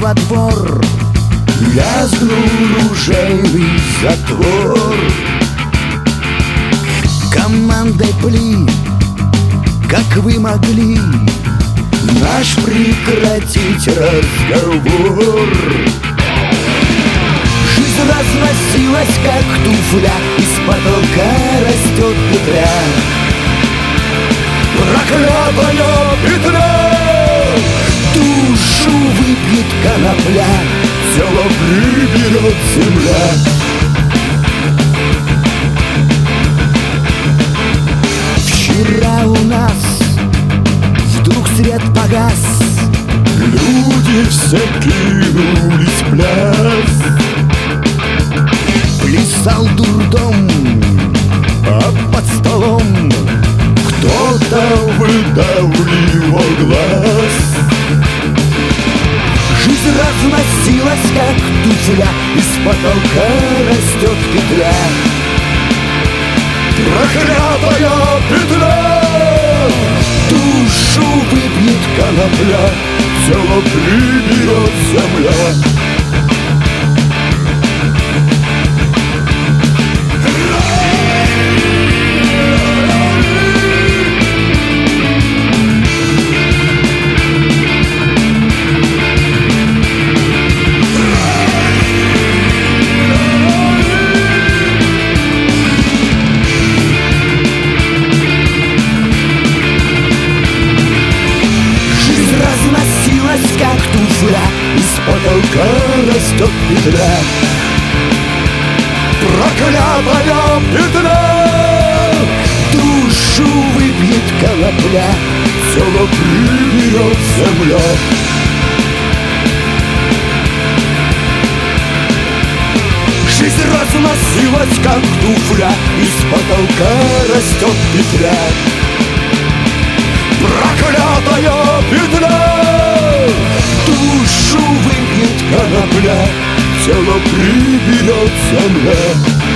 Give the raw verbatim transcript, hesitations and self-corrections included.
во двор, лязгнул ружейный затвор. Командой пли, как вы могли наш прекратить разговор. Жизнь разносилась, как туфля, из потолка растет петля. Проклятая петля! Душу выпьет конопля, тело приберет земля. Вчера у нас вдруг свет погас, люди все кинулись в пляс. Плясал дурдом, а под столом кто-то выдавливал глаз. Жизнь разносилась, как туфля, из потолка растет петля. Проклятая петля! Душу выпьет конопля, тело приберет земля. Как туфля, из потолка растет петля. Проклятая петля! Душу выпьет конопля, тело приберет земля. Жизнь разносилась, как туфля, из потолка растет петля. Проклятая петля! Душу выпьет конопля, тело приберет земля.